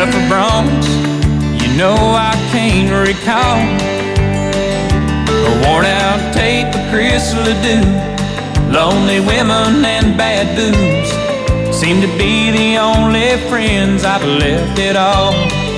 up a bronze, you know I can't recall. A worn out tape of Chris Ledoux, lonely women and bad booze seem to be the only friends I've left at all.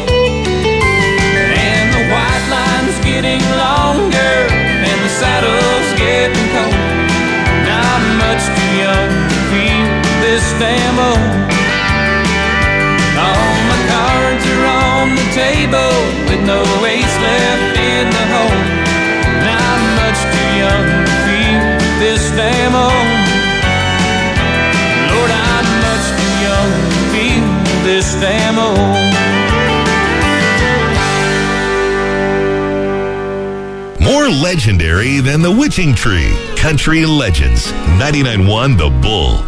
And the white line's getting longer and the saddle's getting cold. Not much too young to feel this damn old. All my cards are on the table with no ace left in the hole. Not much too young to feel this damn old. Lord, I'm much too young to feel this damn old. More legendary than the Witching Tree. Country Legends, 99.1 The Bull.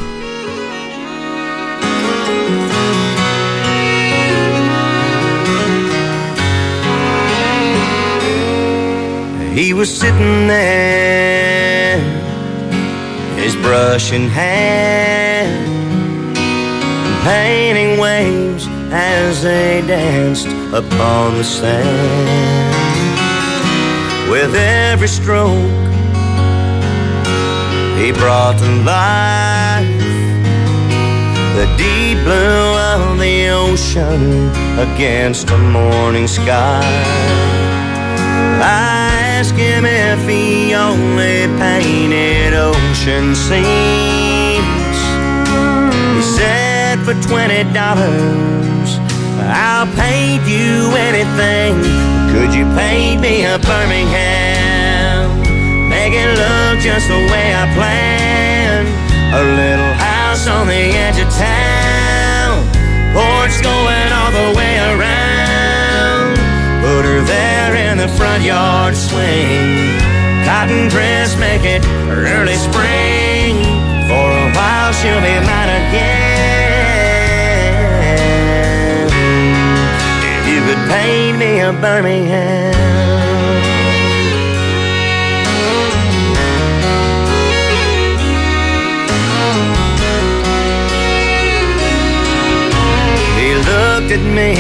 He was sitting there, his brush in hand, painting waves as they danced upon the sand. With every stroke, he brought to life the deep blue of the ocean against a morning sky. I asked him if he only painted ocean scenes. He said, for $20, I'll paint you anything. Could you paint me a Birmingham? Make it look just the way I planned. A little house on the edge of town, porch going all the way around. Put her there in the front yard swing. Cotton dress, make it early spring. For a while she'll be mine again. If you could paint me a Birmingham. He looked at me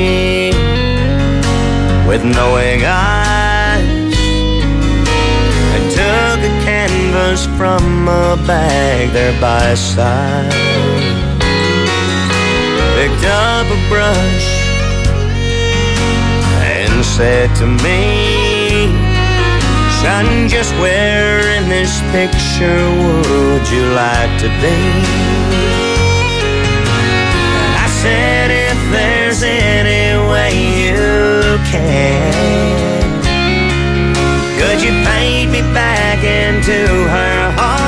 with knowing eyes, and took a canvas from a bag there by his side. Picked up a brush and said to me, son, just where in this picture would you like to be? And I said, if there's any way you can, could you paint me back into her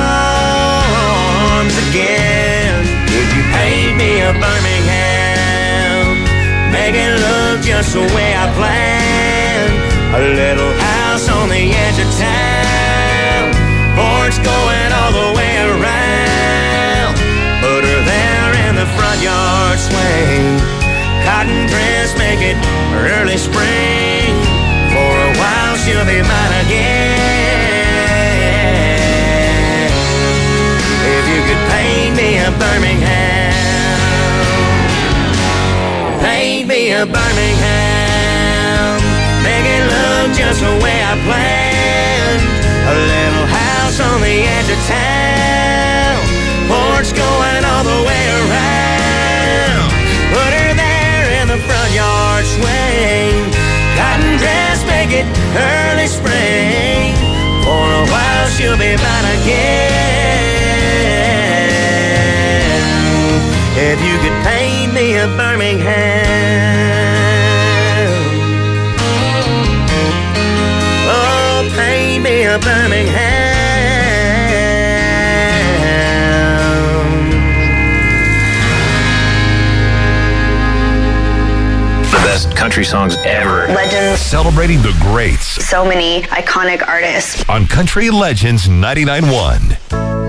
arms again? Could you paint me a Birmingham? Make it look just the way I planned. A little house on the edge of town, porch going all the way around. Put her there in the front yard swing. Cotton dress, make it early spring. For a while she'll be mine again. If you could paint me a Birmingham, paint me a Birmingham. Make it look just the way I planned. A little house on the edge of town, porch going all the way around. Put her there in the front yard swing. Cotton dress, make it early spring. For a while she'll be mine again. If you could paint me a Birmingham, oh, paint me a Birmingham. Best country songs ever. Legends. Celebrating the greats So many iconic artists. on Country Legends 99.1.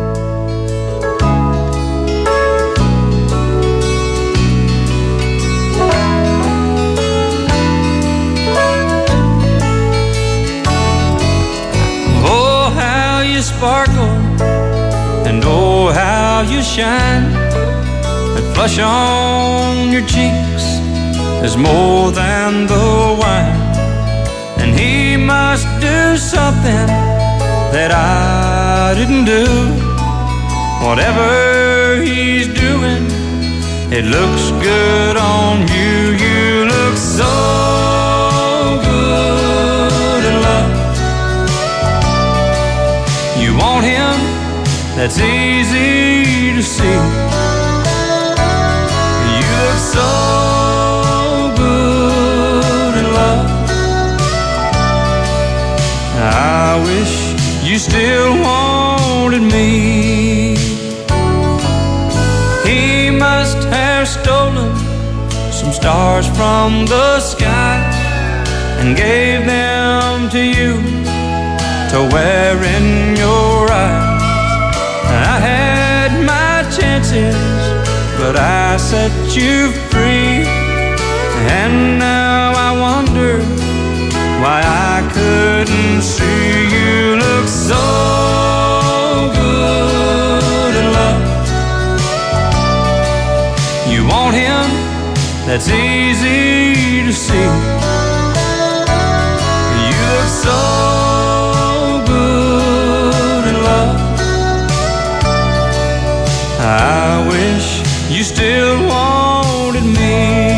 Oh, how you sparkle, and oh, how you shine. That flush on your cheeks is more than the wine, and he must do something that I didn't do. Whatever he's doing, it looks good on you. You look so good in love. You want him, that's easy to see. You look so good in love. I wish you still wanted me. He must have stolen some stars from the sky and gave them to you to wear in your eyes. I had my chances, but I set you free, and now I wonder why I couldn't see. You look so good in love. You want him, that's easy to see. You look so good in love. I wish you still wanted me.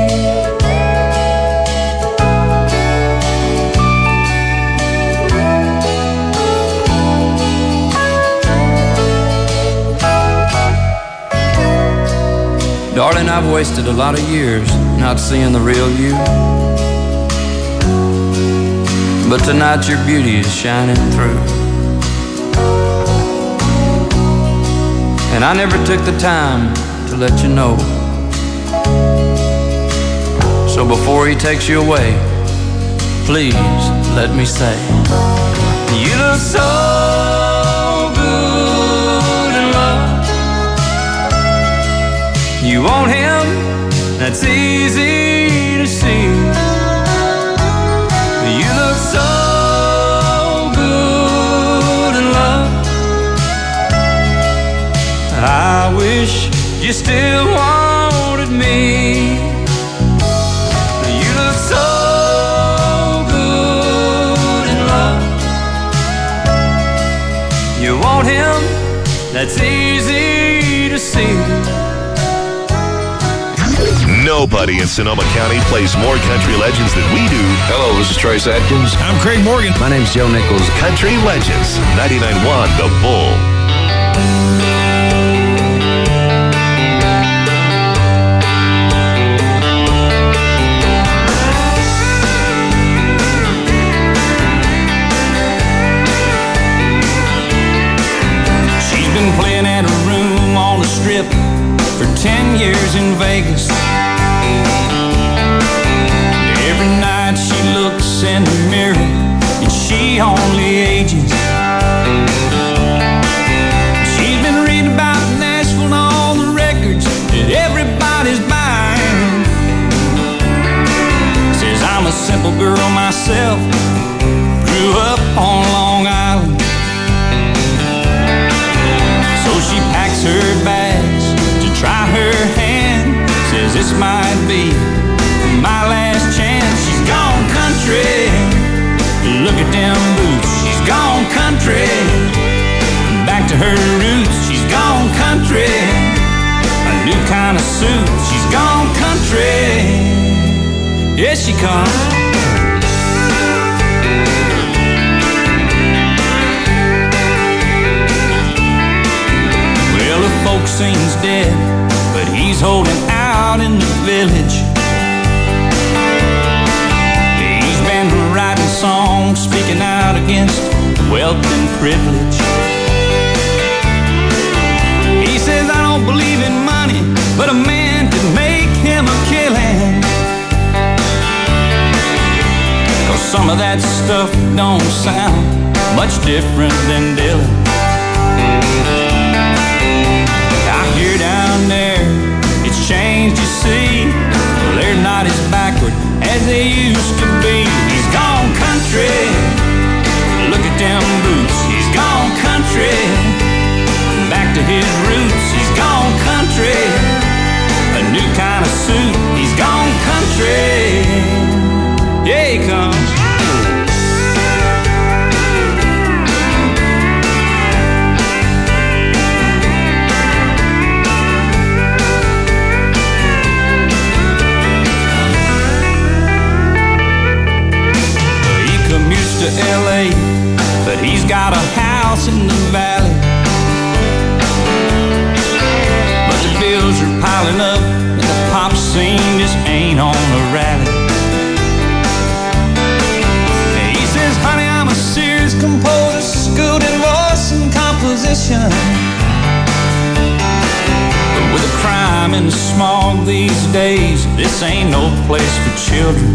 Darling, I've wasted a lot of years not seeing the real you, but tonight your beauty is shining through. And I never took the time to let you know. So before he takes you away, please let me say, you look so good in love. You want him, that's easy to see. You look so good in love. I wish you still wanted me. You look so good in love. You want him, that's easy to see. Nobody in Sonoma County plays more country legends than we do. Hello, this is Trace Adkins. I'm Craig Morgan. My name's Joe Nichols. Country Legends, 99.1 The Bull. She's been playing at a room on the strip for 10 years in Vegas. Every night she looks in the mirror and she only ages. She's been reading about Nashville and all the records that everybody's buying. Says I'm a simple girl myself, grew up on Long Island. So she packs her bags to try her hand. Says this might be my last chance. She's gone country, look at them boots. She's gone country, back to her roots. She's gone country, a new kind of suit. She's gone country, yes she comes. Well, the folk scene's dead, but he's holding out in the village. He's been writing songs, speaking out against wealth and privilege. He says, I don't believe in money, but a man could make him a killing. 'Cause some of that stuff don't sound much different than Dylan. I hear down there it's changed, you see. Well, they're not as backward as they used to be. He's gone country, look at them boots. He's gone country, back to his roots. He's gone country, a new kind of suit. He's gone country. position. But with the crime and the smog these days, this ain't no place for children.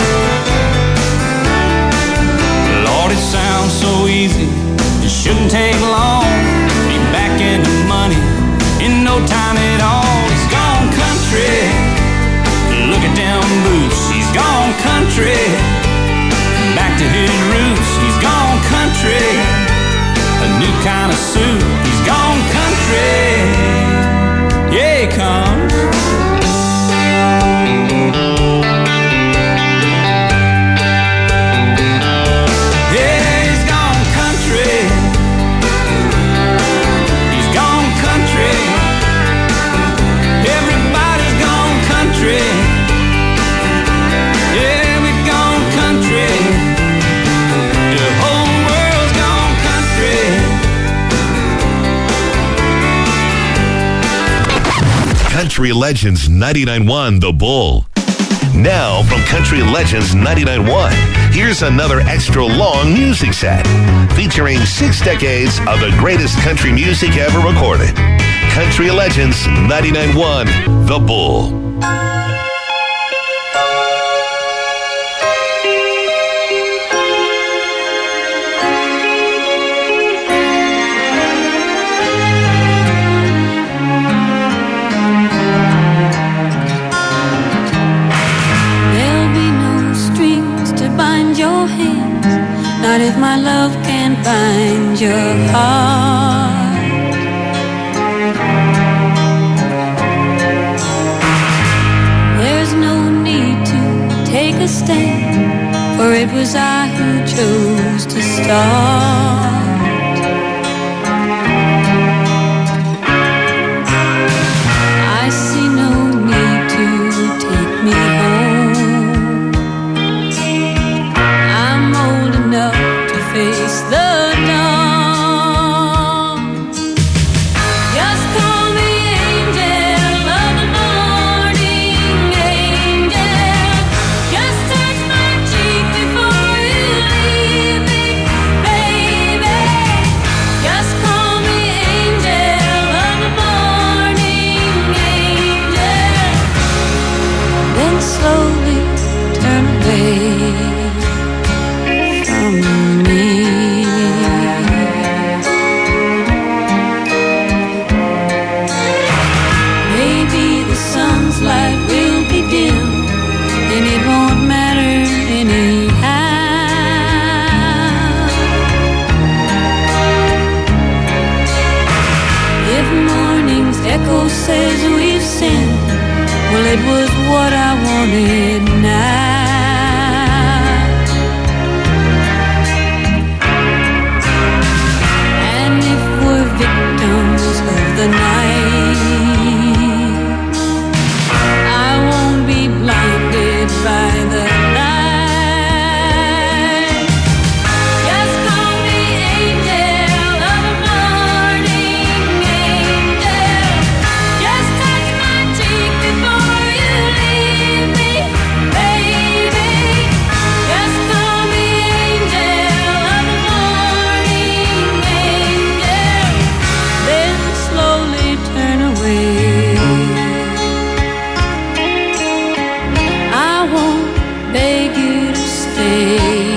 Lord, it sounds so easy, it shouldn't take long. Be back in the money in no time at all. He's gone country, look at them boots. He's gone country, back to his roots. He's gone country, a new kind of suit. He's gone country, yeah, he comes. Yeah, he's gone country. He's gone country. Everybody's gone country. Yeah, we've gone country. The whole world's gone country. Country Legends 99.1 The Bull. Now from Country Legends 99.1, here's another extra long music set featuring 6 decades of the greatest country music ever recorded. Country Legends 99.1 The Bull. Not if my love can find your heart. There's no need to take a stand, for it was I who chose to start. I see no need to take me home. Face the dawn. Just call me angel of the morning, angel. Just touch my cheek before you leave me, baby. Just call me angel of the morning, angel. Then slowly turn away from me. Maybe the sun's light will be dim, and it won't matter anyhow. If morning's echo says we've sinned, well, it was what I wanted now. Victims of the night, I won't be blinded by the light. Just call me angel of the morning, angel. Just touch my cheek before you leave me, baby. Just call me angel of the morning, angel. Then slowly turn away. I won't beg you to stay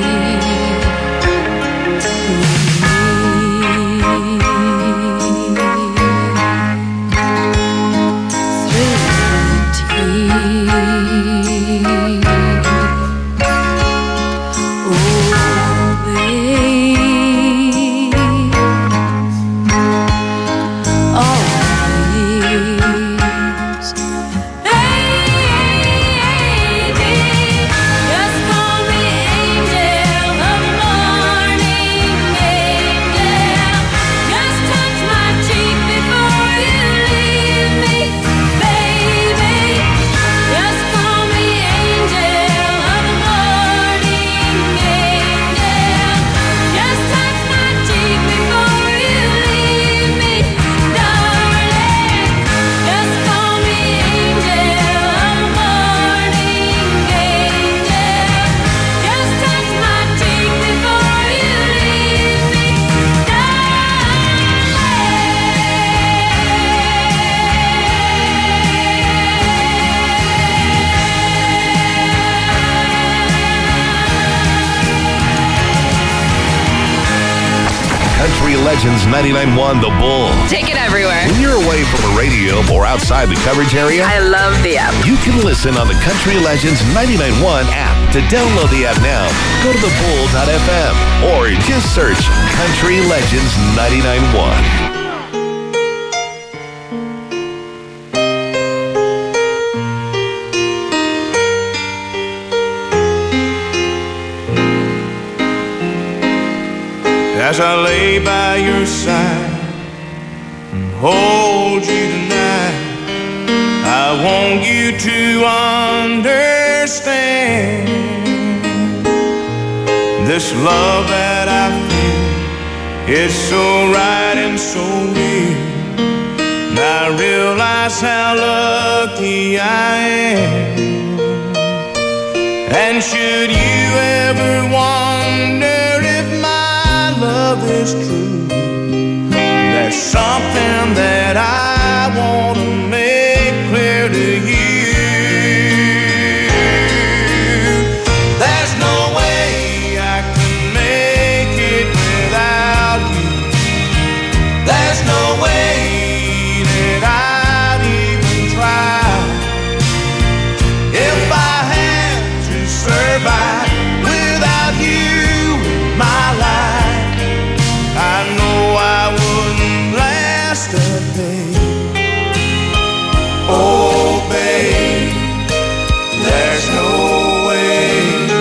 Call me Legends 99.1 The Bull. Take it everywhere. When you're away from a radio or outside the coverage area, I love the app. you can listen on the Country Legends 99.1 app. To download the app now, go to thebull.fm or just search Country Legends 99.1. As I lay by your side and hold you tonight, I want you to understand this love that I feel is so right and so real. And I realize how lucky I am. And should you ever wonder if my love is true, there's something that I want to make clear to you. There's no way I can make it without you. There's no way that I'd even try. If I had to survive without you in my life, I know I wouldn't last a day. Oh, babe, there's no way.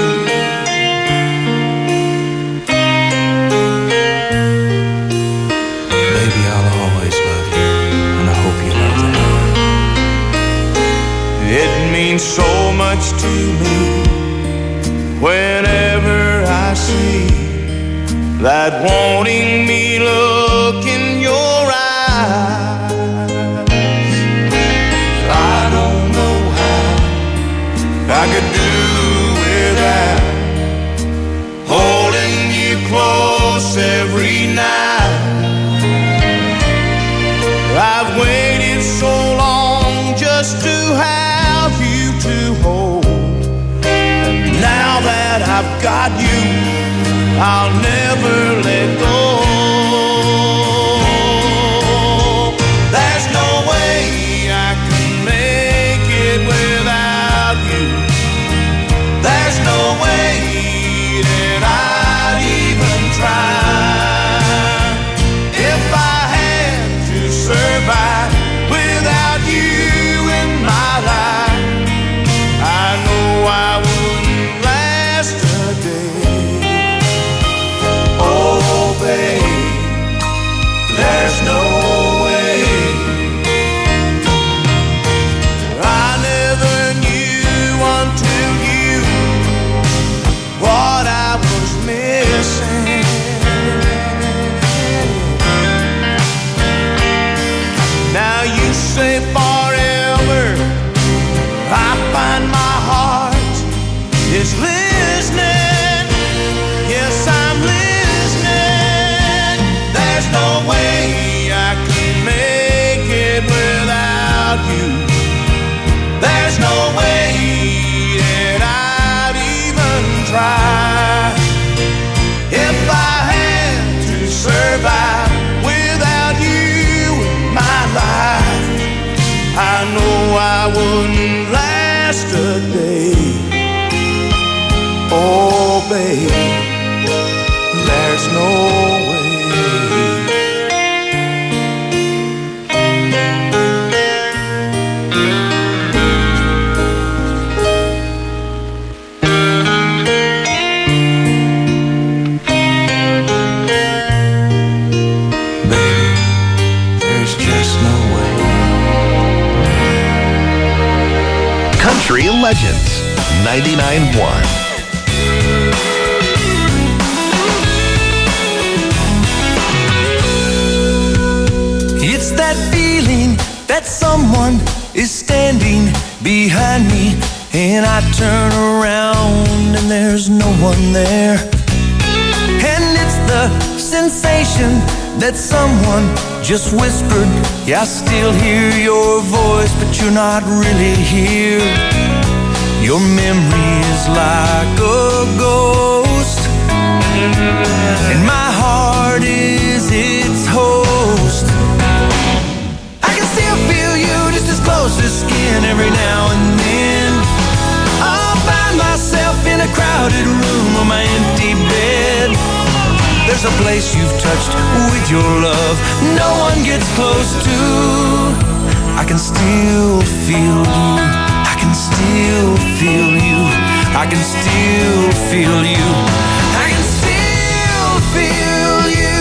Baby, I'll always love you, and I hope you know that. It means so much to me whenever I see that wanting me look in your eyes. I don't know how I could do without holding you close every night. I've waited so long just to have you to hold, and now that I've got you, I'll never let go. There's no way I can make it without you. There's no way that I'd even try. If I had to survive without you in my life, I know I wouldn't last a day. Oh, babe, there's no way. I never knew until you what I was missing. Now you say forever, I find my heart is listening. Yes, I'm listening. There's no way I can make it without you. There's no way that I'd even try. If I had to survive without you in my life, I know I wouldn't last a day. Oh, babe, there's no way. Baby, there's just no way. Country Legends 99.1. It's that feeling that someone is standing behind me, and I turn around and there's no one there. And it's the sensation that someone just whispered, yeah, I still hear your voice, but you're not really here. Your memory is like a ghost, and my heart is it crowded room or my empty bed. There's a place you've touched with your love no one gets close to. I can still feel you. I can still feel you. I can still feel you. I can still feel you.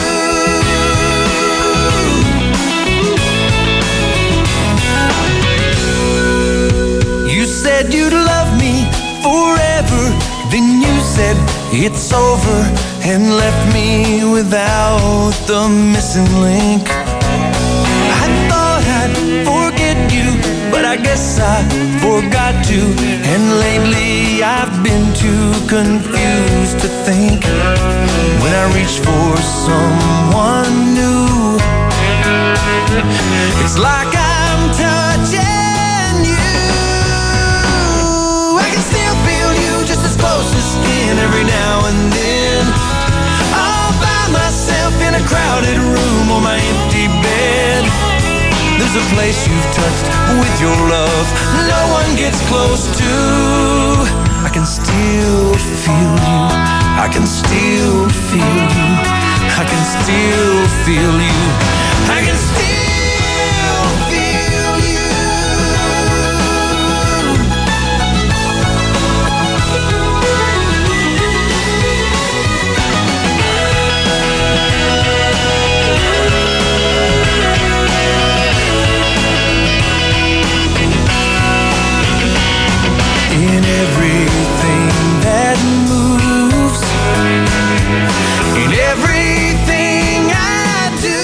You said you'd love me forever. Then you said it's over and left me without the missing link. I thought I'd forget you, but I guess I forgot to. And lately I've been too confused to think. When I reach for someone new, it's like I'm touching you. I can still feel you just as close as skin every now and then. All by myself in a crowded room on my empty bed. There's a place you've touched with your love no one gets close to. I can still feel you. I can still feel you. I can still feel you. I can still feel you. In everything that moves, in everything I do,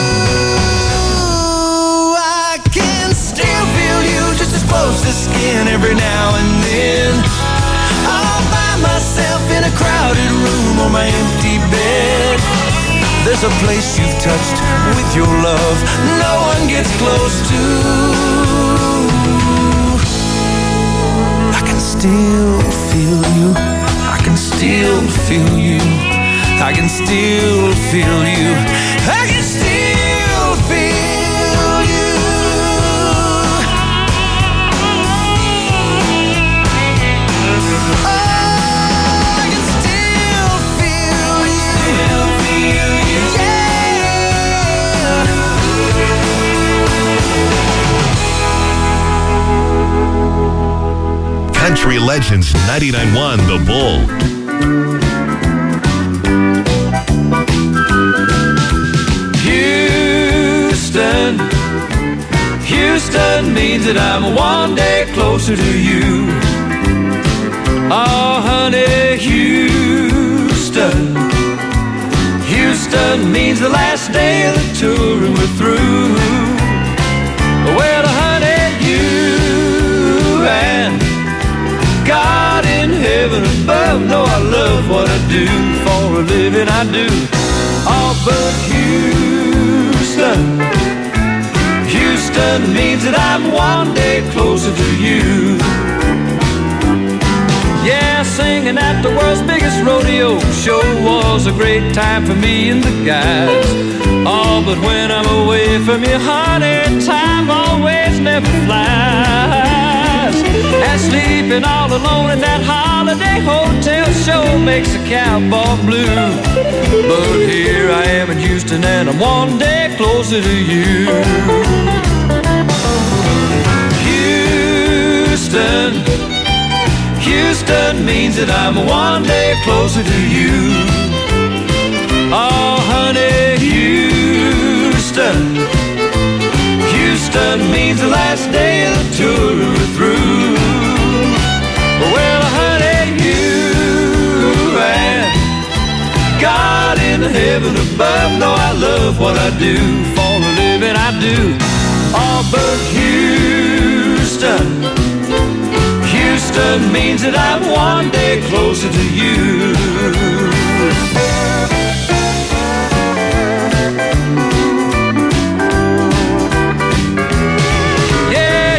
I can still feel you just as close as skin every now and then. All by myself in a crowded room on my empty bed. There's a place you've touched with your love no one gets close to. I can still feel you. I can still feel you. I can still feel you. I can still feel you. Oh, I can still feel you. Yeah. Country Legends 99.1 The Bull. Houston means that I'm one day closer to you. Oh, honey, Houston means the last day of the tour and we're through. Well, honey, you and God in heaven above know I love what I do. For a living I do. Oh, but Houston means that I'm one day closer to you. Yeah, singing at the world's biggest rodeo show was a great time for me and the guys. Oh, but when I'm away from you, honey, time always never flies. And sleeping all alone in that holiday hotel show makes a cowboy blue. But here I am in Houston and I'm one day closer to you. Houston means that I'm one day closer to you. Oh, honey, Houston means the last day of the tour we're through. Well, honey, you and God in heaven above know I love what I do. For a living I do. Oh, but Houston means that I'm one day closer to you. Yeah,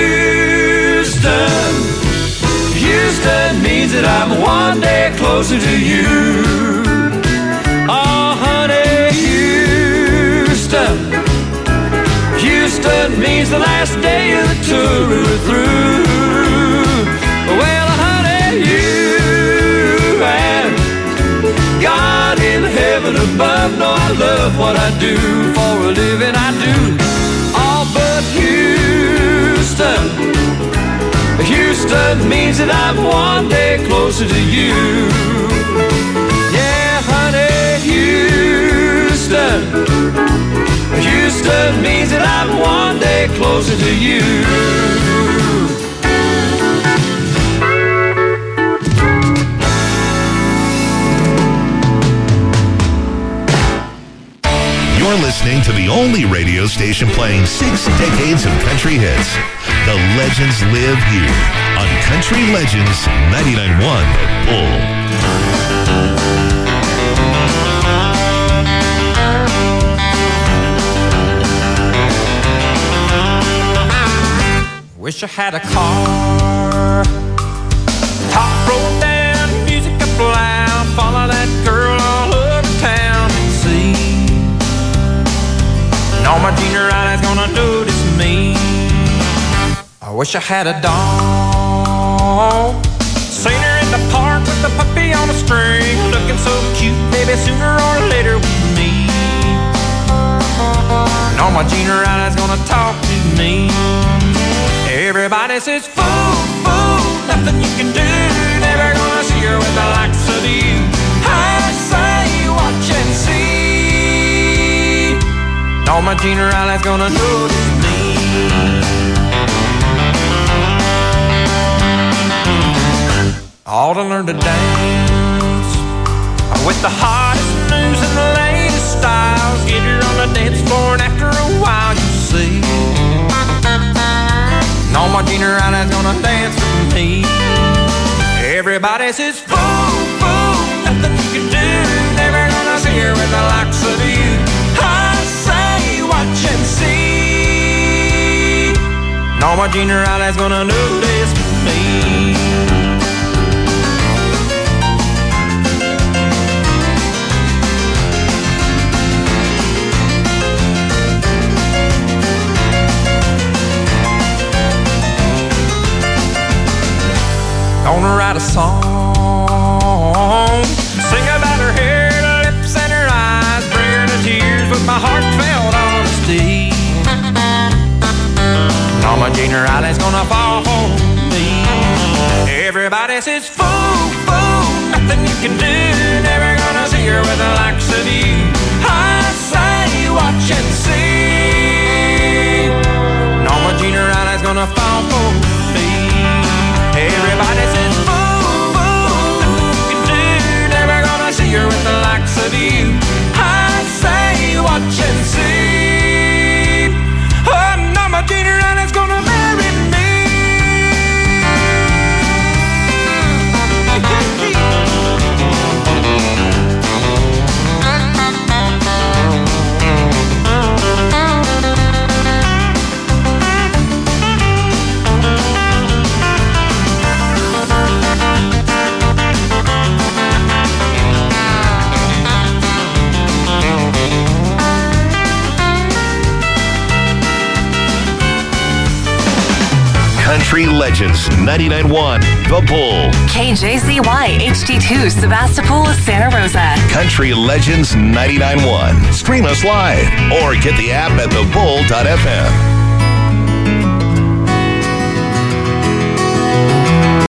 Houston means that I'm one day closer to you. Oh, honey, Houston means the last day of the tour we're through. Well, honey, what I do for a living. I do all but Houston. Houston means that I'm one day closer to you. Yeah, honey, Houston. Houston means that I'm one day closer to you. You're listening to the only radio station playing 6 decades of country hits. The legends live here on Country Legends 99.1 The Bull. Wish I had a car, top rolled down, music up loud, follow that girl all over town and see. And all my junior eyes gonna notice me. I wish I had a dog, seen her in the park with the puppy on a string, looking so cute, baby, sooner or later with me. And all my junior eyes gonna talk to me. Everybody says, fool, fool, nothing you can do, never gonna see her with the likes of you. I say, watch and see. And all my junior eyes gonna notice me. Ought to learn to dance with the hottest news and the latest styles. Get her on the dance floor and after a while you see. And all my junior eyes gonna dance with me. Everybody says, fool, fool, nothing you can do, never gonna see her with the likes of you. I say, watch and see. And all my junior eyes gonna notice me. Gonna write a song, sing about her hair, her lips and her eyes, bring her to tears with my heartfelt honesty. And all my junior eyes gonna fall for me. Everybody says, fool, fool, nothing you can do, never gonna see her with the likes of you. I say, watch and see. And all my junior eyes gonna fall for me. Everybody says, fool, fool, nothing you can do, never gonna see her with the likes of you. I say, watch and see. Oh, now my junior is gonna marry me. Country Legends 99.1 The Bull. KJZY HD2 Sebastopol, Santa Rosa. Country Legends 99.1. Stream us live or get the app at thebull.fm.